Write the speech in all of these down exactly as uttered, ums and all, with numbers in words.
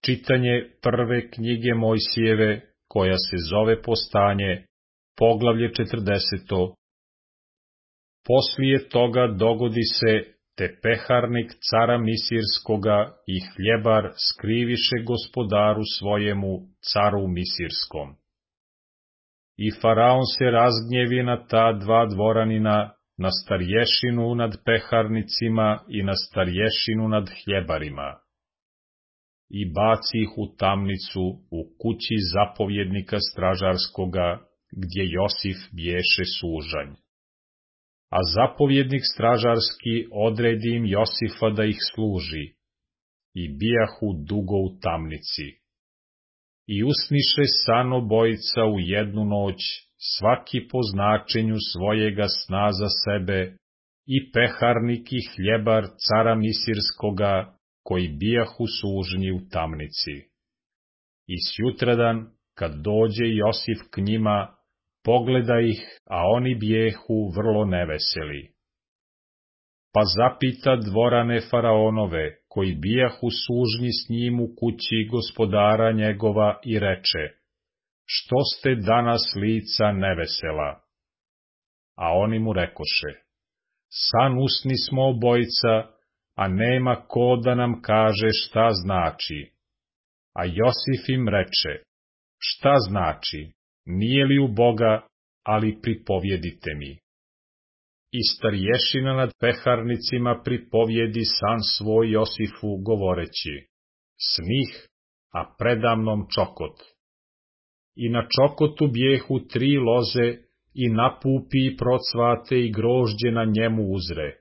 Čitanje prve knjige Mojsijeve, koja se zove Postanje, poglavlje četrdeseto. Poslije toga dogodi se, te peharnik cara Misirskoga i hljebar skriviše gospodaru svojemu, caru Misirskom. I faraon se razgnjevi na ta dva dvoranina, na starješinu nad peharnicima i na starješinu nad hljebarima. I baci ih u tamnicu u kući zapovjednika stražarskoga, gdje Josif biješe sužanj. A zapovjednik stražarski odredi im Josifa da ih služi, i bijahu dugo u tamnici. I usniše san obojica u jednu noć, svaki po značenju svojega sna za sebe, i peharnik i hljebar cara Misirskoga, koji bijahu sužnji u tamnici. I sjutradan, kad dođe Josif k njima, pogleda ih, a oni bijehu vrlo neveseli. Pa zapita dvorane faraonove, koji bijahu sužnji s njim u kući gospodara njegova, i reče: što ste danas lica nevesela? A oni mu rekoše: san usni smo obojica, a nema ko da nam kaže šta znači. A Josif im reče: šta znači? Nije li u Boga, ali pripovjedite mi. I starješina nad peharnicima pripovjedi san svoj Josifu, govoreći: snih, a predamnom čokot. I na čokotu bijehu tri loze, i napupi procvate i grožđe na njemu uzre.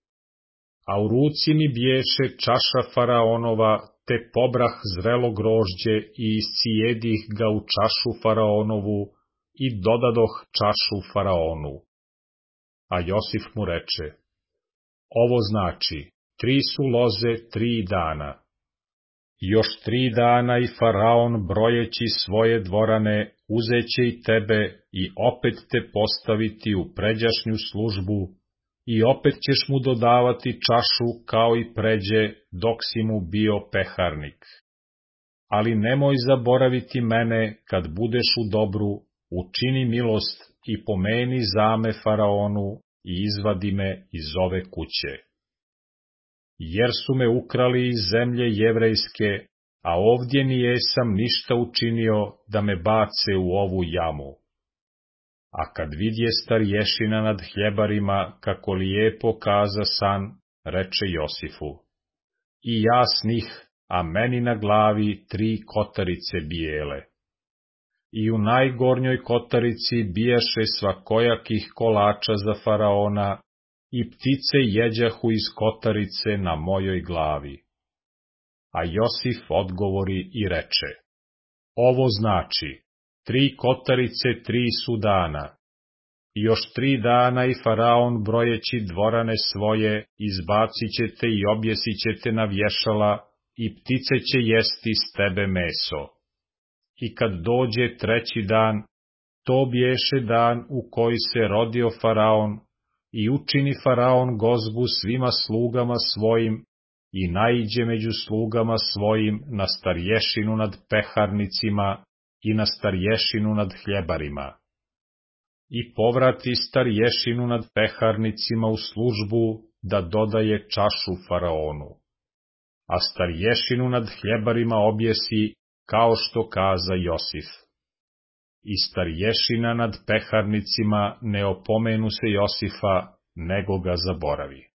A u ruci mi biješe čaša faraonova, te pobrah zrelo grožđe i iscijedih ga u čašu faraonovu i dodadoh čašu faraonu. A Josif mu reče: ovo znači, tri su loze tri dana. Još tri dana i faraon, brojeći svoje dvorane, uzeće i tebe i opet te postaviti u pređašnju službu, i opet ćeš mu dodavati čašu kao i pređe, dok si mu bio peharnik. Ali nemoj zaboraviti mene, kad budeš u dobru, učini milost i pomeni zame faraonu i izvadi me iz ove kuće. Jer su me ukrali iz zemlje jevrejske, a ovdje ni jesam ništa učinio da me bace u ovu jamu. A kad vidje starješina nad hljebarima, kako lijepo kaza san, reče Josifu: i ja snih, a meni na glavi tri kotarice bijele. I u najgornjoj kotarici bijaše svakojakih kolača za faraona, i ptice jeđahu iz kotarice na mojoj glavi. A Josif odgovori i reče: ovo znači, tri kotarice tri su dana. I još tri dana i faraon, brojeći dvorane svoje, izbacit ćete i objesit ćete na vješala, i ptice će jesti s tebe meso. I kad dođe treći dan, to biješe dan u koji se rodio faraon, i učini faraon gozbu svima slugama svojim, i naiđe među slugama svojim na starješinu nad peharnicima i na starješinu nad hljebarima. I povrati starješinu nad peharnicima u službu da dodaje čašu faraonu. A starješinu nad hljebarima objesi, kao što kaza Josif. I starješina nad peharnicima ne opomenu se Josifa, nego ga zaboravi.